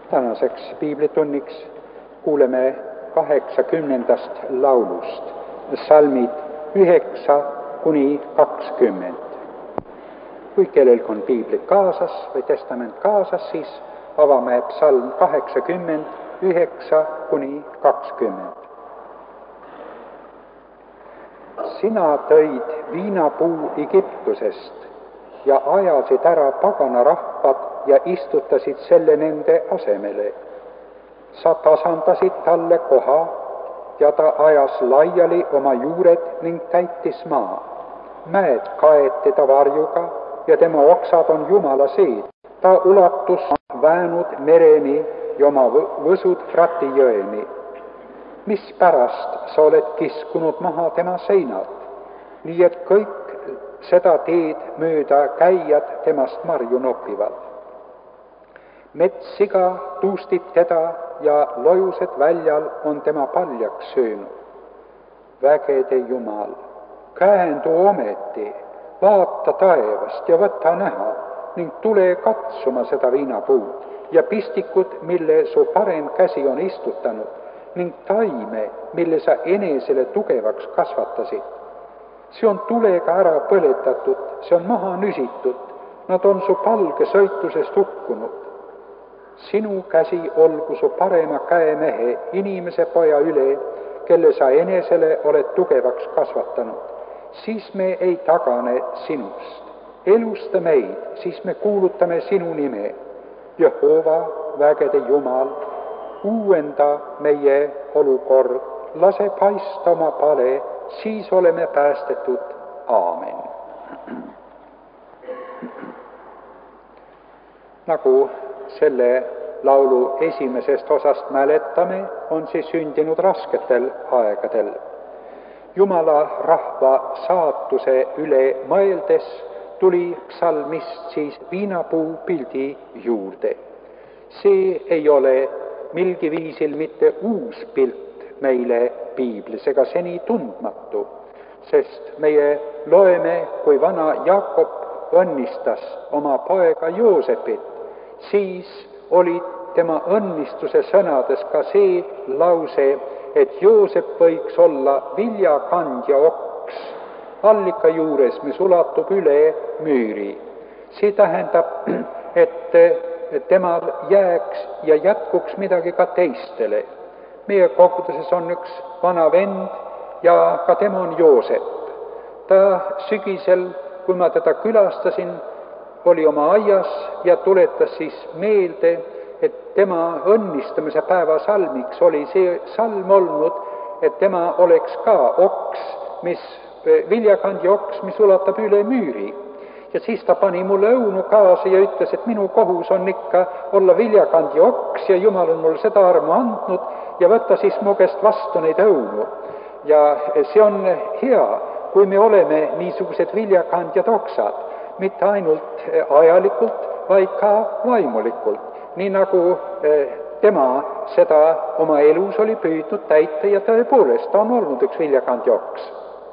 Tänaseks piiblitunniks kuuleme 80. laulust, salmid 9–20. Kui kellelgi on piiblit kaasas või testament kaasas, siis avame psalm 80, 9–20. Sina tõid viinapuu Egiptusest ja ajasid ära pagana rahvad ja istutasid selle nende asemele. Sa tasandasid talle koha ja ta ajas laiali oma juured ning täitis maa. Mäed kaeti ta varjuga ja tema oksad on Jumala seed. Ta ulatus väänud mereni ja oma võsud Frati jõeni. Mispärast sa oled kiskunud maha tema seinad, nii et kõik seda teed mööda käijad temast marju nopivad. Metssiga tuustib teda ja lojused väljal on tema paljaks söönud. Vägede Jumal, käendu ometi, vaata taevast ja võta näha ning tule katsuma seda viinapuud ja pistikut, mille su parem käsi on istutanud, ning taime, mille sa enesele tugevaks kasvatasid. See on tulega ära põletatud, see on maha nüsitud, nad on su palge sõitusest hukkunud. Sinu käsi olgu su parema käemehe, inimese poja üle, kelle sa enesele oled tugevaks kasvatanud. Siis me ei tagane sinust. Elusta meid, siis me kuulutame sinu nime. Jehova, vägede Jumal, uuenda meie olukord, lase paista oma pale, siis oleme päästetud. Aamen. Nagu selle laulu esimesest osast mäletame, on see sündinud rasketel aegadel. Jumala rahva saatuse üle mõeldes tuli psalmist siis viinapuu pildi juurde. See ei ole milgi viisil mitte uus pilt meile piiblis ega seni tundmatu, sest meie loeme, kui vana Jakob õnnistas oma poega Joosepit, siis oli tema õnnistuse sõnades ka see lause, et Joosep võiks olla viljakandja oks allika juures, mis ulatub üle müüri. See tähendab, et temal jääks ja jätkuks midagi ka teistele. Meie koguduses on üks vana vend ja ka tema on Joosep. Ta sügisel, kui ma teda külastasin, oli oma aias ja tuletas siis meelde, et tema õnnistamise päeva salmiks oli see salm olnud, et tema oleks ka oks, viljakandja oks, mis ulatab üle müüri. Ja siis ta pani mulle õunu kaasa ja ütles, et minu kohus on ikka olla viljakandja oks ja Jumal on mulle seda armu andnud ja võtta siis mu käest vastu neid õunu. Ja see on hea, kui me oleme niisugused viljakandjad oksad, mitte ainult ajalikult, vaid ka vaimulikult, nii nagu tema seda oma elus oli püüdnud täita ja tõepoolest ta on olnud üks viljakandja oks.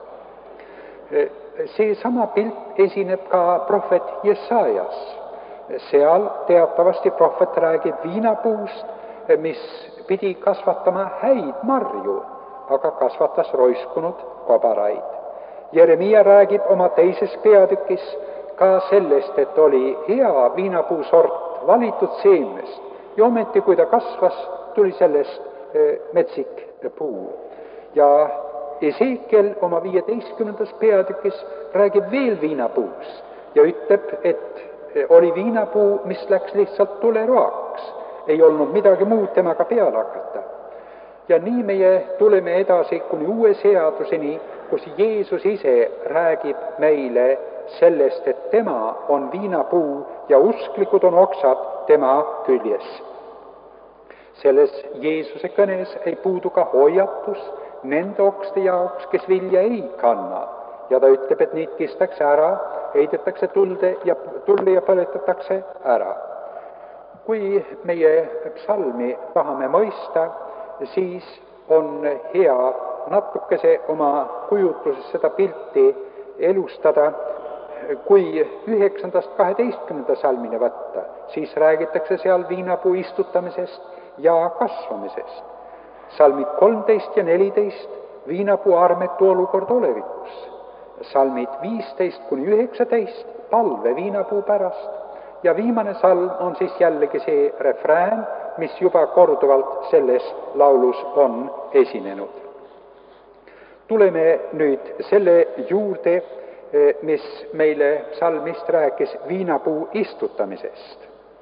See sama pilt esineb ka prohvet Jesajas. Seal teatavasti prohvet räägib viinapuust, mis pidi kasvatama häid marju, aga kasvatas roiskunud kobaraid. Jeremia räägib oma teises peatükis ka sellest, et oli hea viinapuusort valitud seemnest ja ometi, kui ta kasvas, tuli sellest metsik puu. Ja Esekiel oma 15. peatükis räägib veel viinapuust ja ütleb, et oli viinapuu, mis läks lihtsalt tuleroaks. Ei olnud midagi muud temaga peale hakata. Ja nii meie tuleme edasi kuni uue seaduseni, kus Jeesus ise räägib meile sellest, et tema on viinapuu ja usklikud on oksad tema küljes. Selles Jeesuse kõnes ei puudu ka hoiatus nende okste jaoks, kes vilja ei kanna. Ja ta ütleb, et neid kistakse ära, heidetakse tulle ja põletatakse ära. Kui meie psalmi tahame mõista, siis on hea natukese oma kujutluses seda pilti elustada kui 9.–12. salmini võtta, siis räägitakse seal viinapuu istutamisest ja kasvamisest. Salmid 13 ja 14, viinapuu armetu olukord olevikus. Salmid 15–19, palve viinapuu pärast. Ja viimane salm on siis jällegi see refrään, mis juba korduvalt selles laulus on esinenud. Tuleme nüüd selle juurde, mis meile psalmist rääkis viinapuu istutamisest.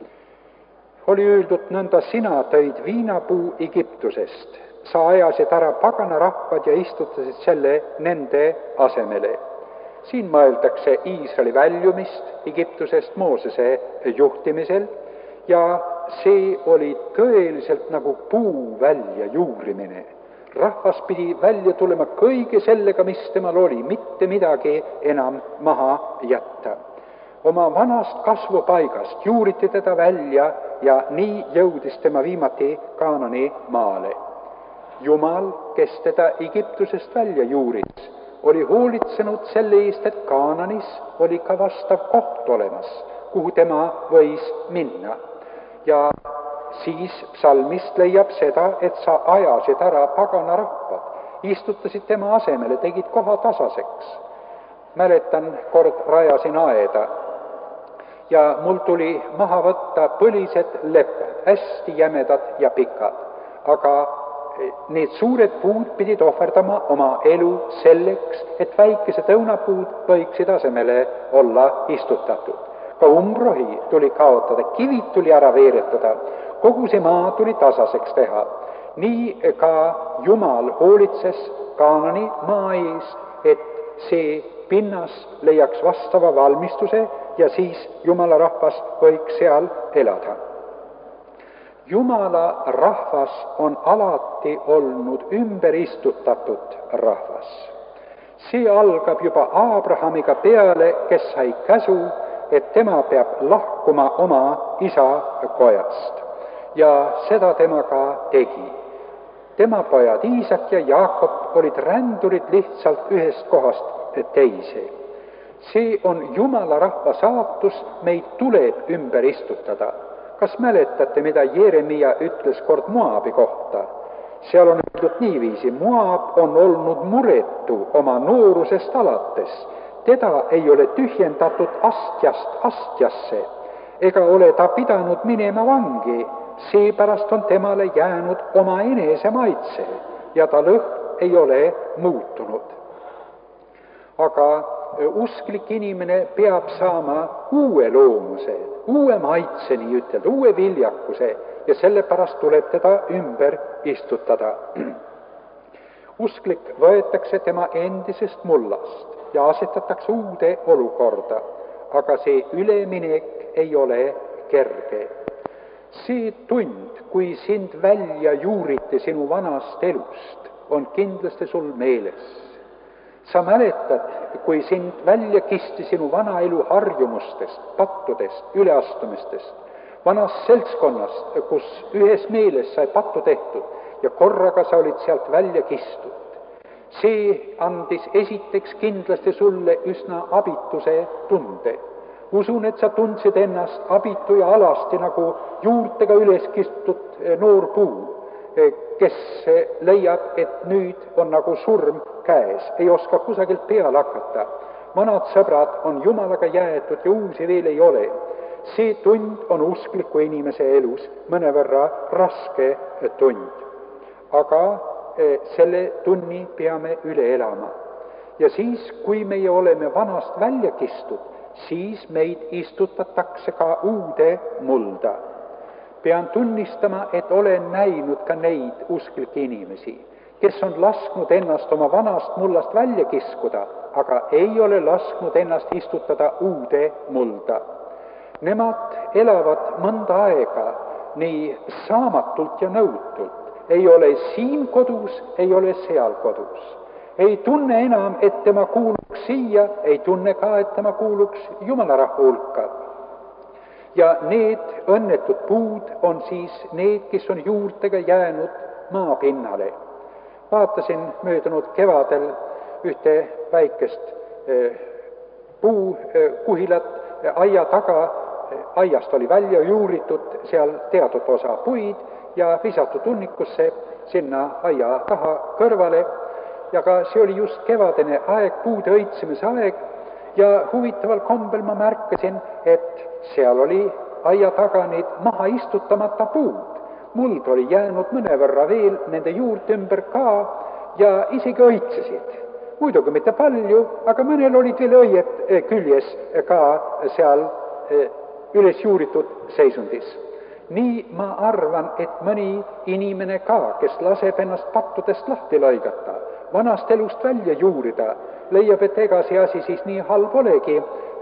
Oli öeldud nõnda, sina tõid viinapuu Egiptusest, sa ajasid ära pagana rahvad ja istutasid selle nende asemele. Siin mõeldakse Iisraeli väljumist Egiptusest Moosese juhtimisel ja see oli tõeliselt nagu puu välja juurimine. Rahvas pidi välja tulema kõige sellega, mis temal oli, mitte midagi enam maha jätta. Oma vanast kasvupaigast juuriti teda välja ja nii jõudis tema viimati Kaanani maale. Jumal, kes teda Egiptusest välja juuris, oli hoolitsenud selle eest, et Kaananis oli ka vastav koht olemas, kuhu tema võis minna. Ja siis psalmist leiab seda, et sa ajasid ära pagana rahvad, istutasid tema asemele, tegid koha tasaseks. Mäletan, kord rajasin aeda ja mul tuli maha võtta põlised lepped, hästi jämedad ja pikad, aga need suured puud pidid ohverdama oma elu selleks, et väikesed õunapuud võiksid asemele olla istutatud. Ka umbrohi tuli kaotada, kivid tuli ära veeretada, kogu see maa tuli tasaseks teha. Nii ka Jumal hoolitses Kaanani maa eest, et see pinnas leiaks vastava valmistuse ja siis Jumala rahvas võiks seal elada. Jumala rahvas on alati olnud ümber istutatud rahvas. See algab juba Abrahamiga peale, kes sai käsu, et tema peab lahkuma oma isa kojast. Ja seda tema ka tegi. Tema pojad Iisak ja Jaakob olid rändurid lihtsalt ühest kohast teise. See on Jumala rahva saatus, meid tuleb ümber istutada. Kas mäletate, mida Jeremia ütles kord Moabi kohta? Seal on öeldud niiviisi, Moab on olnud muretu oma noorusest alates. Teda ei ole tühjendatud astjast astjasse, ega ole ta pidanud minema vangi, seepärast on temale jäänud oma enese maitse ja ta lõhn ei ole muutunud. Aga usklik inimene peab saama uue loomuse, uue maitse, nii ütelda, uue viljakuse ja sellepärast tuleb teda ümber istutada. Usklik võetakse tema endisest mullast ja asetatakse uude olukorda, aga see üleminek ei ole kerge. See tund, kui sind välja juuriti sinu vanast elust, on kindlasti sul meeles. Sa mäletad, kui sind välja kisti sinu vana elu harjumustest, pattudest, üleastumistest, vanast seltskonnast, kus ühes meeles sai pattu tehtud ja korraga sa olid sealt välja kistud. See andis esiteks kindlasti sulle üsna abituse tunde. Usun, et sa tundsid ennast abitu ja alasti nagu juurtega üles kistud noor puu, kes leiab, et nüüd on nagu surm käes, ei oska kusagilt peale hakata. Vanad sõbrad on Jumalaga jäetud ja uusi veel ei ole. See tund on uskliku inimese elus mõnevõrra raske tund. Aga selle tunni peame üle elama. Ja siis, kui meie oleme vanast välja kistud, siis meid istutatakse ka uude mulda. Pean tunnistama, et olen näinud ka neid usklikke inimesi, kes on lasknud ennast oma vanast mullast välja kiskuda, aga ei ole lasknud ennast istutada uude mulda. Nemad elavad mõnda aega nii saamatult ja nõutult. Ei ole siin kodus, ei ole seal kodus. Ei tunne enam, et tema kuuluks siia, ei tunne ka, et tema kuuluks Jumala rahva hulka. Ja need õnnetud puud on siis need, kes on juurtega jäänud maapinnale. Vaatasin möödunud kevadel ühte väikest puukuhilat aia taga, aiast oli välja juuritud seal teatud osa puid ja visatud hunnikusse sinna aia taha kõrvale. Ja ka see oli just kevadene aeg, puude õitsemise aeg, ja huvitaval kombel ma märkasin, et seal oli aia taga neid maha istutamata puud. Muld oli jäänud mõnevõrra veel nende juurte ümber ka ja isegi õitsesid. Muidugi mitte palju, aga mõnel olid veel õied küljes ka seal üles juuritud seisundis. Nii ma arvan, et mõni inimene ka, kes laseb ennast pattudest lahti lõigata, vanast elust välja juurida, leiab, et ega see asi siis nii halb olegi.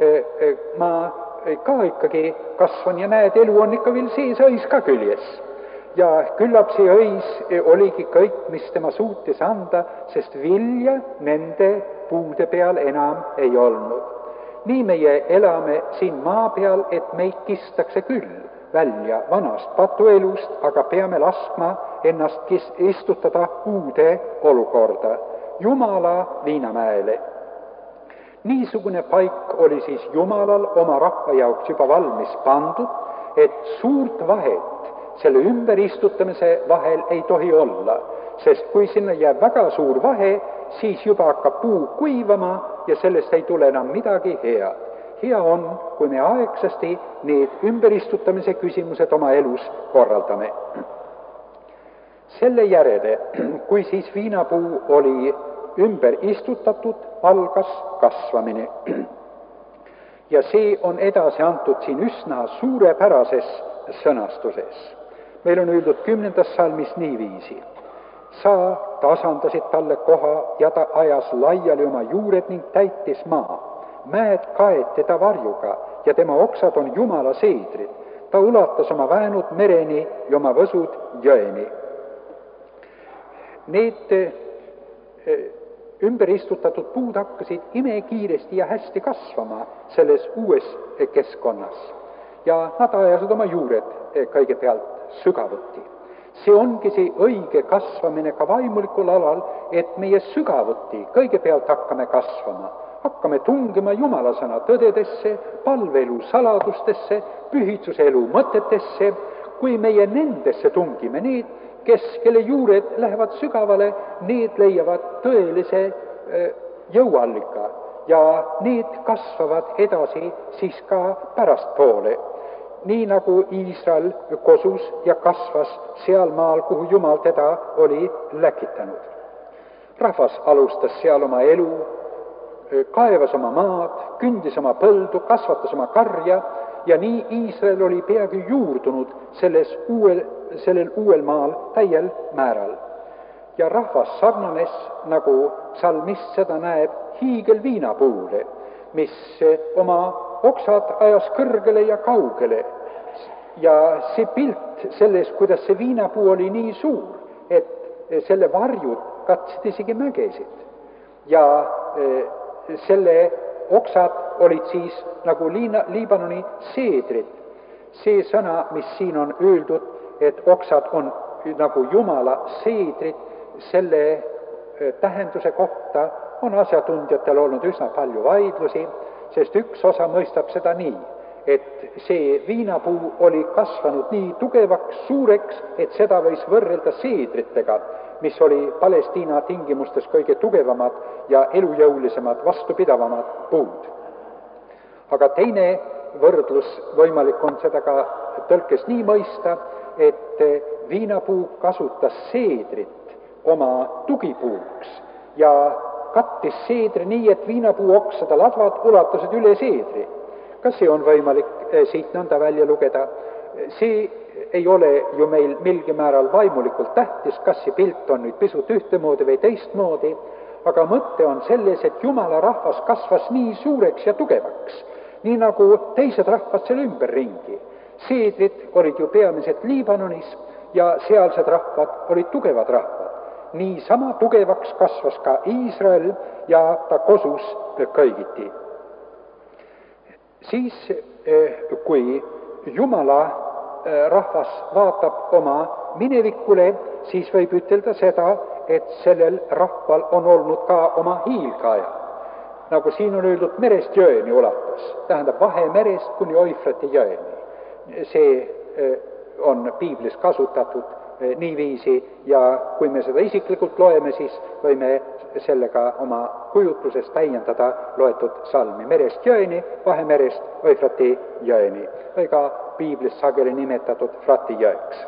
Ma ka ikkagi kasvan ja näed, elu on ikka veel sees õis ka küljes. Ja küllap see õis oligi kõik, mis tema suutis anda, sest vilja nende puude peal enam ei olnud. Nii meie elame siin maa peal, et meid kistakse küll välja vanast patuelust, aga peame laskma ennast istutada uude olukorda, Jumala viinamäele. Niisugune paik oli siis Jumalal oma rahva jaoks juba valmis pandud, et suurt vahet selle ümberistutamise vahel ei tohi olla, sest kui sinna jääb väga suur vahe, siis juba hakkab puu kuivama ja sellest ei tule enam midagi head. Hea on, kui me aegsasti need ümberistutamise küsimused oma elus korraldame. Selle järele, kui siis viinapuu oli ümber istutatud, algas kasvamine. Ja see on edasi antud siin üsna suurepärases sõnastuses. Meil on öeldud 10. salmis niiviisi. Sa tasandasid talle koha ja ta ajas laiali oma juured ning täitis maa. Mäed kaet teda varjuga ja tema oksad on Jumala seedrid. Ta ulatas oma väänud mereni ja oma võsud jõeni. Need ümberistutatud puud hakkasid imekiiresti ja hästi kasvama selles uues keskkonnas. Ja nad ajasid oma juured kõigepealt sügavuti. See ongi see õige kasvamine ka vaimulikul alal, et meie sügavuti kõigepealt hakkame kasvama. Hakkame tungima Jumala sõna tõdedesse, palveelu saladustesse, pühitsuse elu mõtetesse. Kui meie nendesse tungime, need, kelle juured lähevad sügavale, need leiavad tõelise jõuallika ja need kasvavad edasi siis ka pärastpoole. Nii nagu Iisrael kosus ja kasvas seal maal, kuhu Jumal teda oli läkitanud. Rahvas alustas seal oma elu, kaevas oma maad, kündis oma põldu, kasvatas oma karja ja nii Iisrael oli peagi juurdunud sellel uuel maal täiel määral. Ja rahvas sarnanes, nagu psalmist seda näeb, hiigelviinapuule, mis oma oksad ajas kõrgele ja kaugele. Ja see pilt selles, kuidas see viinapuu oli nii suur, et selle varjud katsid isegi mägesid. Ja selle oksad olid siis nagu Liibanoni seedrid. See sõna, mis siin on öeldud, et oksad on nagu Jumala seedrid, selle tähenduse kohta on asjatundjatel olnud üsna palju vaidlusi, sest üks osa mõistab seda nii, et see viinapuu oli kasvanud nii tugevaks, suureks, et seda võis võrrelda seedritega, mis oli Palestiina tingimustes kõige tugevamad ja elujõulisemad, vastupidavamad puud. Aga teine võrdlus võimalik on seda ka tõlkes nii mõista, et viinapuu kasutas seedrit oma tugipuuks ja kattis seedri nii, et viinapuu oksade ladvad ulatasid üle seedri. Kas see on võimalik siit nõnda välja lugeda? See ei ole ju meil milgi määral vaimulikult tähtis, kas see pilt on nüüd pisut ühtemoodi või teistmoodi, aga mõte on selles, et Jumala rahvas kasvas nii suureks ja tugevaks, nii nagu teised rahvad selle ümberringi. Seedrid olid ju peamiselt Liibanonis ja sealsed rahvad olid tugevad rahvad. Nii sama tugevaks kasvas ka Iisrael ja ta kosus kõigiti. Siis, kui Jumala rahvas vaatab oma minevikule, siis võib ütelda seda, et sellel rahval on olnud ka oma hiilgaja. nagu siin on öeldud, merest jõeni ulatus, tähendab Vahemerest kuni Eufrati jõeni. See on piiblis kasutatud niiviisi ja kui me seda isiklikult loeme, siis võime sellega oma kujutluses täiendada loetud salmi merest jõeni, Vahemerest Eufrati jõeni või ka piiblis sageli nimetatud Frati jõeks.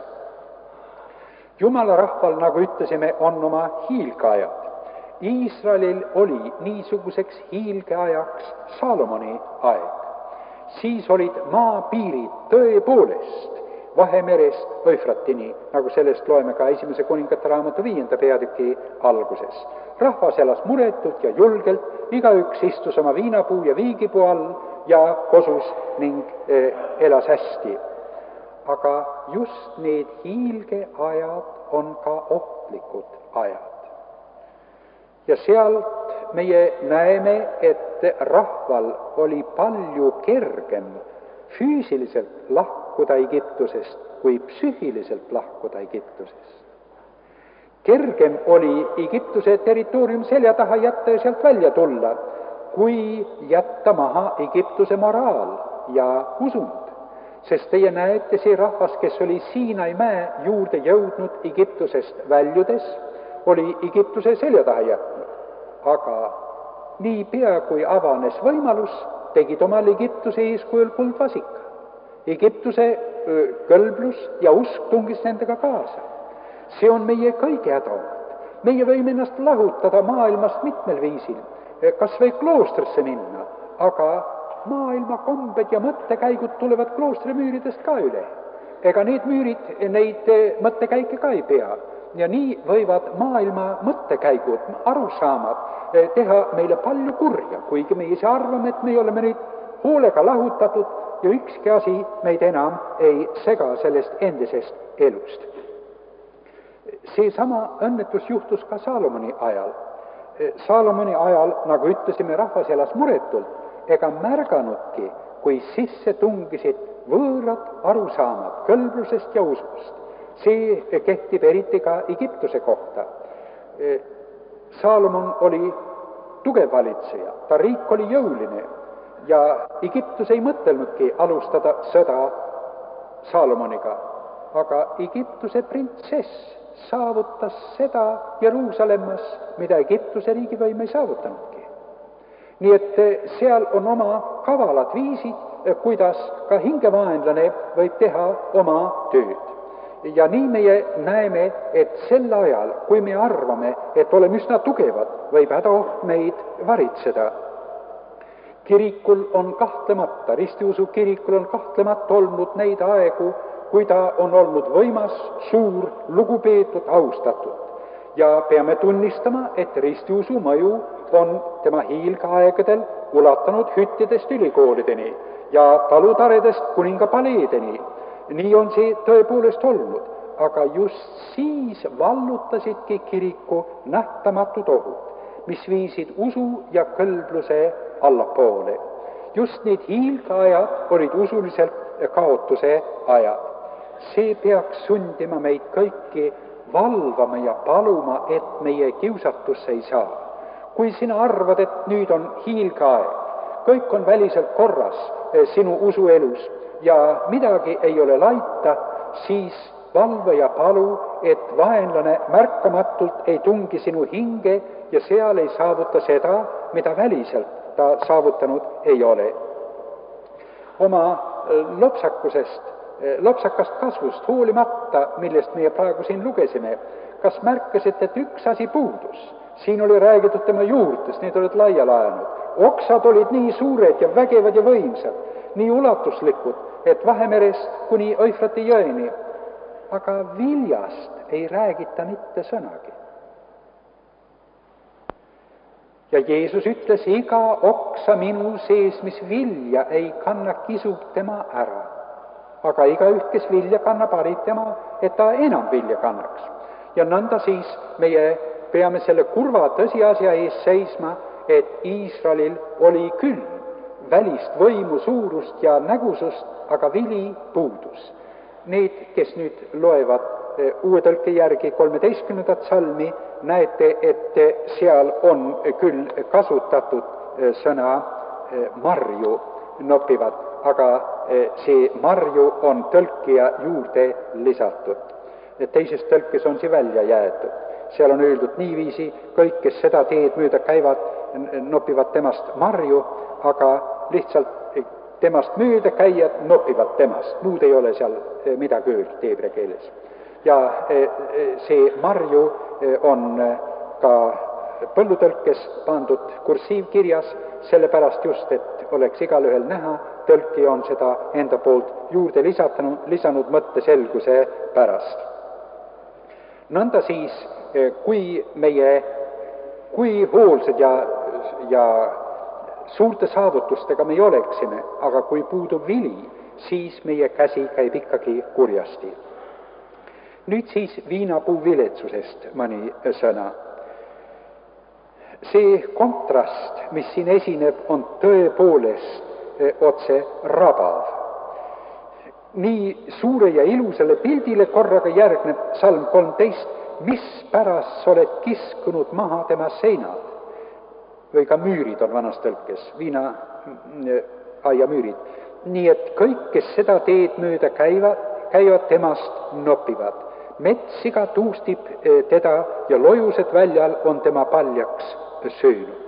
Jumala rahval, nagu ütlesime, on oma hiilgeajad. Iisraelil oli niisuguseks hiilgeajaks Saalomoni aeg. Siis olid maapiirid tõepoolest Vahemerest Eufratini, nagu sellest loeme ka esimese kuningate raamatu 5. peatüki alguses. Rahvas elas muretult ja julgelt, igaüks istus oma viinapuu ja viigipuu all ja kosus ning elas hästi. Aga just need hiilgeajad on ka ohtlikud ajad. Ja sealt meie näeme, et rahval oli palju kergem füüsiliselt lahkuda Egiptusest kui psüühiliselt lahkuda Egiptusest. Kergem oli Egiptuse territoorium selja taha jätta ja sealt välja tulla, kui jätta maha Egiptuse moraal ja usund. Sest teie näete, see rahvas, kes oli Siinai mäe juurde jõudnud Egiptusest väljudes, oli Egiptuse selja taha jätnud. Aga niipea kui avanes võimalus, tegid omal Egiptuse eeskujul kuldvasika. Egiptuse kõlblus ja usk tungis nendega kaasa. See on meie kõige hädavat. Meie võime ennast lahutada maailmast mitmel viisil, kas või kloostrisse minna, aga maailma kombed ja mõttekäigud tulevad kloostrimüüridest ka üle. Ega need müürid neid mõttekäike ka ei pea. Ja nii võivad maailma mõttekäigud, arusaamad teha meile palju kurja, kuigi me ise arvame, et me oleme neid hoolega lahutatud ja ükski asi meid enam ei sega sellest endisest elust. Seesama õnnetus juhtus ka Saalomoni ajal. Saalomoni ajal, nagu ütlesime, rahvas elas muretult ega märganudki, kui sisse tungisid võõrad arusaamad kõlblusest ja usust. See kehtib eriti ka Egiptuse kohta. Saalomon oli tugev valitseja, ta riik oli jõuline ja Egiptus ei mõtelnudki alustada sõda Saalomoniga, aga Egiptuse printsess saavutas seda Jeruusalemmas, mida Egiptuse riigivõim ei saavutanudki. Nii et seal on oma kavalad viisid, kuidas ka hingevaenlane võib teha oma tööd. Ja nii meie näeme, et sel ajal, kui me arvame, et oleme üsna tugevad, võib hädaoht meid varitseda. Kirikul on kahtlemata, ristiusu kirikul on kahtlemata olnud neid aegu, kui ta on olnud võimas, suur, lugupeetud, austatud. Ja peame tunnistama, et ristiusu mõju on tema hiilgeaegadel ulatanud hüttidest ülikoolideni ja talutaredest kuningapaleedeni. Nii on see tõepoolest olnud, aga just siis vallutasidki kiriku nähtamatud ohud, mis viisid usu ja kõlbluse allapoole. Just need hiilgeajad olid usuliselt kaotuse ajad. See peaks sundima meid kõiki valvama ja paluma, et meie kiusatusse ei saa. Kui sina arvad, et nüüd on hiilgeaeg, kõik on väliselt korras sinu usuelus ja midagi ei ole laita, siis valva ja palu, et vaenlane märkamatult ei tungi sinu hinge ja seal ei saavuta seda, mida väliselt ta saavutanud ei ole. Oma lopsakast kasvust hoolimata, millest meie praegu siin lugesime, kas märkasite, et üks asi puudus? Siin oli räägitud tema juurtest, need olid laiali ajanud. Oksad olid nii suured ja vägevad ja võimsad, nii ulatuslikud, et Vahemerest kuni Eufrati jõeni. Aga viljast ei räägita mitte sõnagi. Ja Jeesus ütles, iga oksa minu sees, mis vilja ei kanna, kisub tema ära. Aga igaüht, kes vilja kannab, harib tema, et ta enam vilja kannaks. Ja nõnda siis meie peame selle kurva tõsiasja ees seisma, et Iisraelil oli küll välist võimu, suurust ja nägusust, aga vili puudus. Need, kes nüüd loevad uue tõlke järgi 13. salmi, näete, et seal on küll kasutatud sõna marju nopivad, aga see marju on tõlkija juurde lisatud. Teises tõlkes on see välja jäetud. Seal on öeldud niiviisi, kõik, kes seda teed mööda käivad, nopivad temast marju, aga lihtsalt temast mööda käijad nopivad temast. Muud ei ole seal midagi öeldud heebrea keeles. Ja see marju on ka põllutõlkes pandud kursiivkirjas, sellepärast just, et oleks igalühel näha, tõlkija on seda enda poolt juurde lisanud mõtteselguse pärast. Nõnda siis, kui hoolsad ja suurte saavutustega me oleksime, aga kui puudub vili, siis meie käsi käib ikkagi kurjasti. Nüüd siis viinapuu viletsusest mõni sõna. See kontrast, mis siin esineb, on tõepoolest otse rabav. Nii suure ja ilusale pildile korraga järgneb salm 13, mispärast sa oled kiskunud maha tema seinad. Või ka müürid on vanas tõlkes, viinaaia müürid. Nii et kõik, kes seda teed mööda käivad temast nopivad. Metssiga tuustib teda ja lojused väljal on tema paljaks söönud.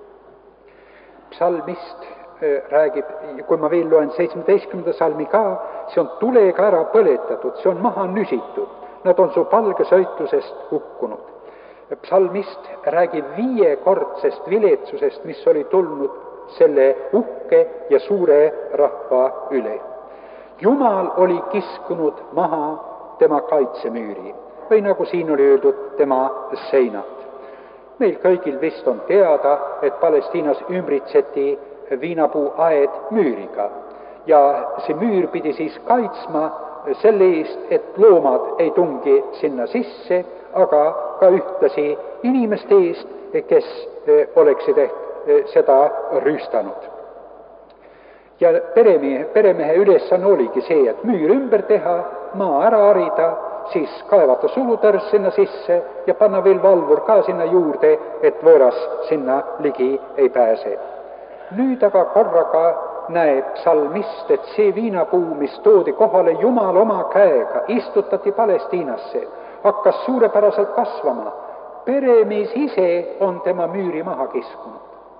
Psalmist räägib, kui ma veel loen 17. salmi ka, see on tulega ära põletatud, see on maha nüsitud, nad on su palgesõitlusest hukkunud. Psalmist räägib 5-kordsest viletsusest, mis oli tulnud selle uhke ja suure rahva üle. Jumal oli kiskunud maha tema kaitsemüüri või nagu siin oli öeldud, tema seinad. Meil kõigil vist on teada, et Palestiinas ümbritseti viinapuu aed müüriga ja see müür pidi siis kaitsma selle eest, et loomad ei tungi sinna sisse, aga ka ühtlasi inimeste eest, kes oleksid seda rüüstanud. Ja peremehe ülesanne oligi see, et müür ümber teha, maa ära harida, siis kaevata sulutõrs sinna sisse ja panna veel valvur ka sinna juurde, et võõras sinna ligi ei pääse. Nüüd aga korraga näeb psalmist, et see viinapuu, mis toodi kohale Jumal oma käega, istutati Palestiinasse, hakkas suurepäraselt kasvama. Peremees ise on tema müüri maha kiskunud.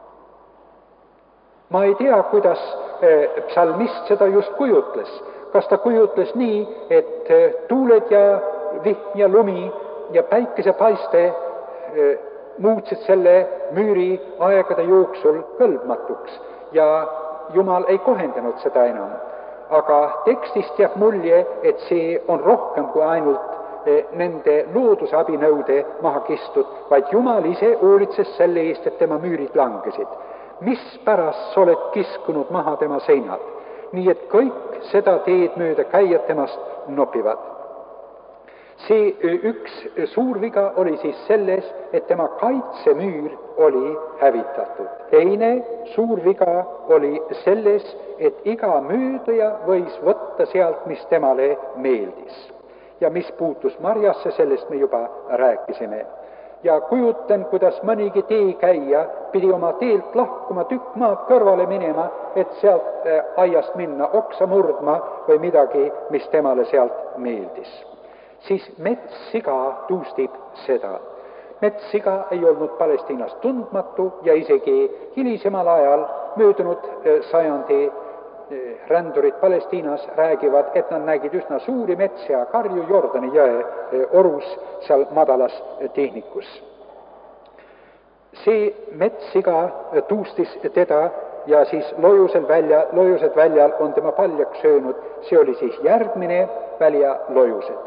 Ma ei tea, kuidas psalmist seda just kujutles. Kas ta kujutles nii, et tuuled ja vihm ja lumi ja päikesepaiste muutsid selle müüri aegade jooksul kõlbmatuks ja Jumal ei kohendanud seda enam. Aga tekstist jääb mulje, et see on rohkem kui ainult nende loodusabinõude maha kistud, vaid Jumal ise hoolitses selle eest, et tema müürid langesid. Mispärast sa oled kiskunud maha tema seinad, nii et kõik seda teed mööda käijad temast nopivad. See üks suur viga oli siis selles, et tema kaitsemüür oli hävitatud. Teine suur viga oli selles, et iga mööduja võis võtta sealt, mis temale meeldis. Ja mis puutus marjasse, sellest me juba rääkisime. Ja kujutan, kuidas mõnigi teekäija pidi oma teelt lahkuma, tükk maad kõrvale minema, et sealt aiast minna oksa murdma või midagi, mis temale sealt meeldis. Siis metssiga tuustib seda. Metssiga ei olnud Palestiinas tundmatu ja isegi hilisemal ajal möödunud sajandi rändurid Palestiinas räägivad, et nad nägid üsna suuri metsi ja karju Jordani jõe orus seal madalas tehnikus. See metssiga tuustis teda ja siis lojused väljal on tema paljaks söönud. See oli siis järgmine väljalojused.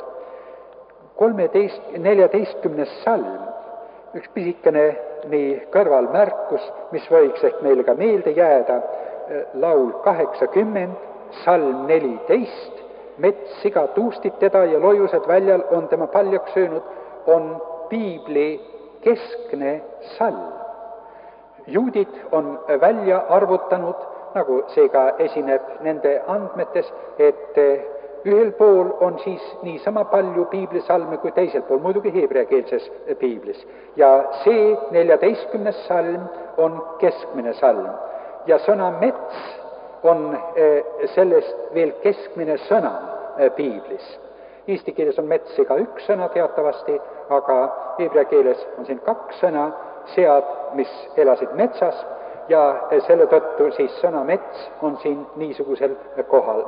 14. salm, üks pisikene nii kõrvalmärkus, mis võiks ehk meile ka meelde jääda, laul 80, salm 14, metssiga tuustib teda ja lojused väljal on tema paljaks söönud, on piibli keskne salm. Juudid on välja arvutanud, nagu see ka esineb nende andmetes, et ühel pool on siis niisama palju piiblisalme kui teisel pool, muidugi heebreakeelses piiblis. Ja see 14. salm on keskmine salm. Ja sõna mets on sellest veel keskmine sõna piiblis. Eesti keeles on mets ka üks sõna teatavasti, aga heebrea keeles on siin kaks sõna, sead, mis elasid metsas, ja selle tõttu siis sõna mets on siin niisugusel kohal.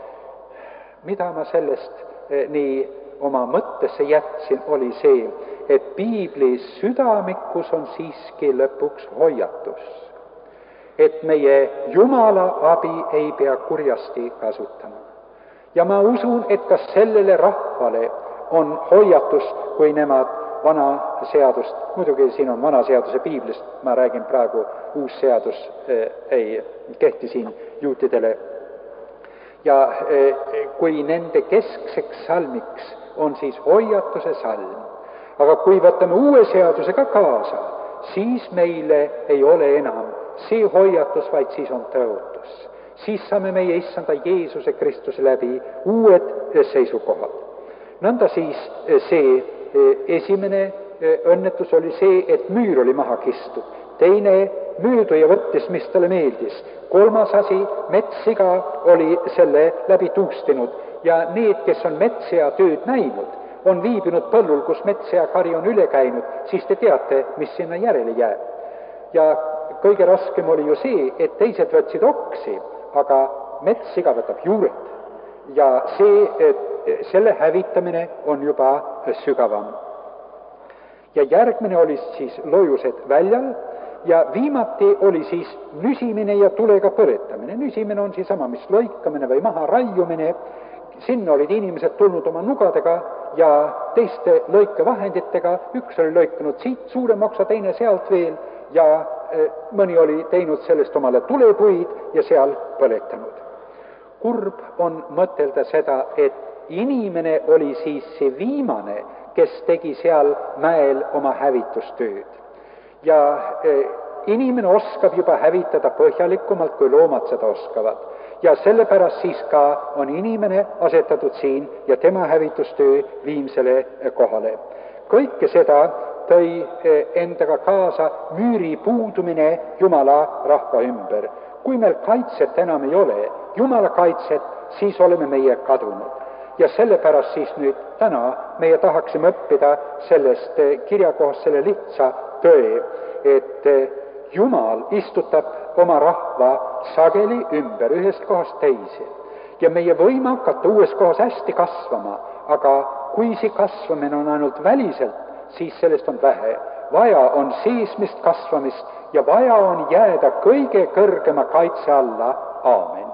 Mida ma sellest nii oma mõttesse jätsin, oli see, et piibli südamikus on siiski lõpuks hoiatus, et meie Jumala abi ei pea kurjasti kasutama. Ja ma usun, et ka sellele rahvale on hoiatus, kui nemad vana seadust, muidugi siin on vana seaduse piiblist, ma räägin praegu, uus seadus ei kehti siin juutidele. Ja kui nende keskseks salmiks on siis hoiatuse salm, aga kui võtame uue seadusega kaasa, siis meile ei ole enam see hoiatus, vaid siis on tõotus. Siis saame meie issanda Jeesuse Kristuse läbi uued seisukohad. Nõnda siis see esimene õnnetus oli see, et müür oli maha kistud. Teine müüdu ja võttis, mis talle meeldis. Kolmas asi, metssiga oli selle läbi tuustinud ja need, kes on metssea tööd näinud, on viibinud põllul, kus metssea kari on üle käinud, siis te teate, mis sinna järele jääb. Ja kõige raskem oli ju see, et teised võtsid oksi, aga metssiga võtab juured. Ja selle hävitamine on juba sügavam. Ja järgmine oli siis lojused väljal ja viimati oli siis nüsimine ja tulega põletamine. Nüsimine on seesama, mis lõikamine või maha raiumine. Sinna olid inimesed tulnud oma nugadega ja teiste lõikevahenditega. Üks oli lõikanud siit suurem oksa, teine sealt veel ja mõni oli teinud sellest omale tulepuid ja seal põletanud. Kurb on mõtelda seda, et inimene oli siis see viimane, kes tegi seal mäel oma hävitustööd. Ja inimene oskab juba hävitada põhjalikumalt, kui loomad seda oskavad. Ja sellepärast siis ka on inimene asetatud siin ja tema hävitustöö viimsele kohale. Kõike seda tõi endaga kaasa müüri puudumine Jumala rahva ümber. Kui meil kaitset enam ei ole, Jumala kaitset, siis oleme meie kadunud. Ja sellepärast siis nüüd täna meie tahaksime õppida sellest kirjakohast selle lihtsa tõe, et Jumal istutab oma rahva sageli ümber ühest kohast teise. Ja meie võime hakata uues kohas hästi kasvama, aga kui see kasvamine on ainult väliselt, siis sellest on vähe. Vaja on seesmist kasvamist ja vaja on jääda kõige kõrgema kaitse alla. Aamen.